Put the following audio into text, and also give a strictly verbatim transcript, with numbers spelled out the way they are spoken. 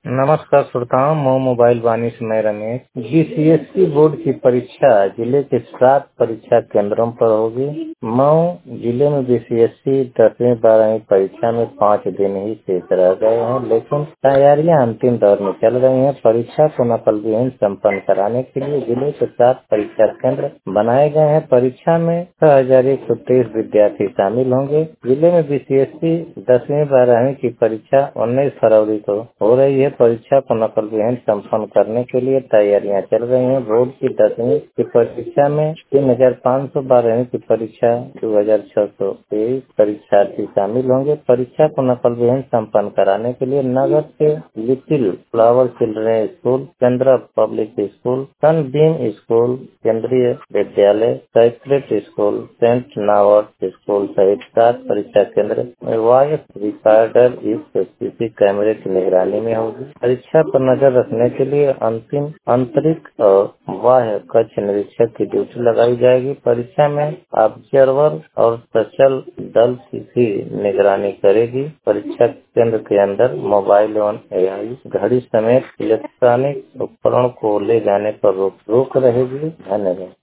नमस्कार श्रोताओं, मऊ मोबाइल वाणी से मैं रमेश। जीसीएससी बोर्ड की परीक्षा जिले के सात परीक्षा केंद्रों पर होगी। मऊ जिले में बीसीएससी दसवीं बारहवीं परीक्षा में पाँच दिन ही शेष रह गए हैं, लेकिन तैयारियां अंतिम दौर में चल रही हैं। परीक्षा को नकल विहीन संपन्न कराने के लिए जिले के सात परीक्षा केंद्र बनाए गए हैं। परीक्षा में छह हजार एक सौ तेईस विद्यार्थी शामिल होंगे। जिले में बीसीएससी दसवीं बारहवीं की परीक्षा उन्नीस फरवरी को हो रही है। परीक्षा को नकल विहीन संपन्न करने के लिए तैयारियां चल रही हैं। बोर्ड की दसवीं की परीक्षा में तीन हजार पाँच सौ, बारहवीं की परीक्षा दो हजार छह सौ तेईस परीक्षार्थी शामिल होंगे। परीक्षा को नकल विहीन संपन्न कराने के लिए नगर के little flower children school, Kendra public school, Sunbeam school, Kendriya Vidyalaya, sacred school, saint नावर्थ स्कूल सहित सात परीक्षा केंद्र में वॉइस रिकॉर्डर युक्त सीसी कैमरे की निगरानी में होगी। परीक्षा पर नजर रखने के लिए अंतिम अंतरिक्ष और बाह्य कक्ष निरीक्षक की ड्यूटी लगाई जाएगी। परीक्षा में ऑब्जर्वर और सचल दल की भी निगरानी करेगी। परीक्षा केंद्र के अंदर मोबाइल फोन, एआई, घड़ी समेत इलेक्ट्रॉनिक उपकरण को ले जाने पर रोक रोक रहेगी। धन्यवाद।